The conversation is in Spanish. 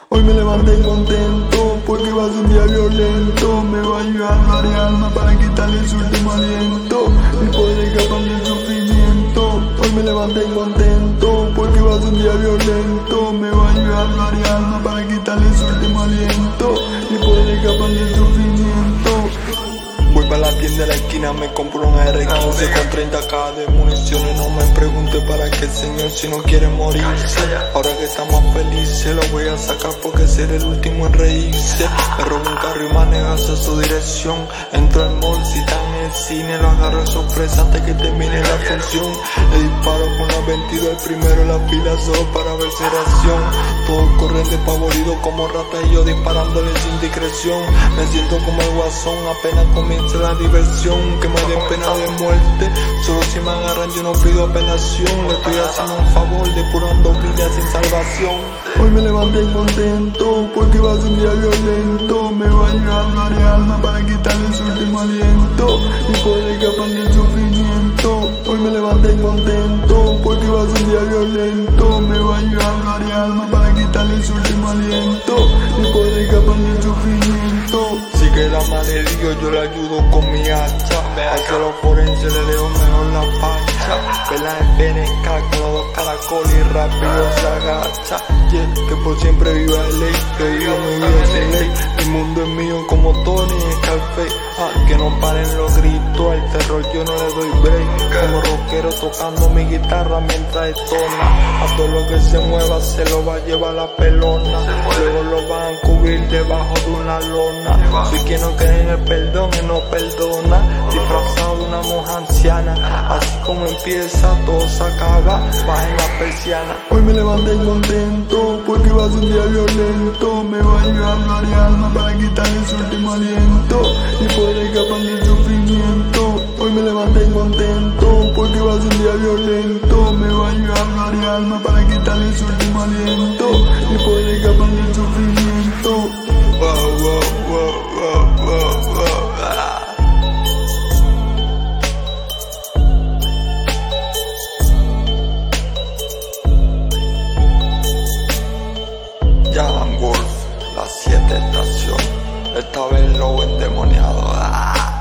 Hoy me levanté contento porque va a ser un día violento. Me va a ayudar varias almas para quitarle su último aliento y poder escapar del sufrimiento. Hoy me levanté contento porque va a ser un día violento. Me va a ayudar varias almas para quitarle su último aliento y poder escapar del sufrimiento. Voy para la tienda de la esquina, me compro un R15 con 30k de municiones. No me pregunte para qué, señor, si no quiere morirse. Ahora que estamos felices, lo voy a sacar porque seré el último en reírse. Me robo un carro y manejo hacia su dirección. Entro al mall, si está en el cine, lo agarro de sorpresa antes que termine la función. Le disparo con la 22, el primero en la fila solo para ver si reacción. Todos corren despavoridos como ratas y yo disparándole sin discreción. Me siento como el guasón, apenas comienza la diversión, que me den pena de muerte. Solo si me agarran yo no pido apelación. Le estoy haciendo un favor depurando vidas sin salvación. Hoy me levanté contento porque va a ser un día violento. Me va a ayudar varias almas para quitarle su último aliento y poder escapar del sufrimiento. Hoy me levanté contento porque va a ser un día violento. Me va a ayudar varias almas para quitarle su último aliento y poder escapar del sufrimiento. Si queda malherido yo le ayudo con mi hacha. Hacia los forenses le leo mejor la facha. Pela en PNK con los dos caracoles y rápido se agacha. Yeah, que por siempre viva el ley, que vivo mi vida sin ley. El mundo es mío como Tony y Scarface. Que no paren los gritos, al terror yo no le doy break. Como rockero tocando mi guitarra mientras detona. A todo lo que se mueva se lo va a llevar la pelona. Luego lo van a cubrir debajo de una lona. Soy quien no cree en el perdón y no perdona. Disfrazado de una monja anciana. Así como empieza todo se acaba. Bajen la persiana. Hoy me levanté contento porque va a ser un día violento. Me va a ayudar varias almas para quitarle su último aliento y poder escapar del sufrimiento. Hoy me levanté contento porque va a ser un día violento. Me va a ayudar varias almas para quitarle su último aliento y poder escapar del sufrimiento. Wow, wow, wow, wow, wow, wow. Jan Wolf, las 7 estaciones. Esta vez lobo endemoniado.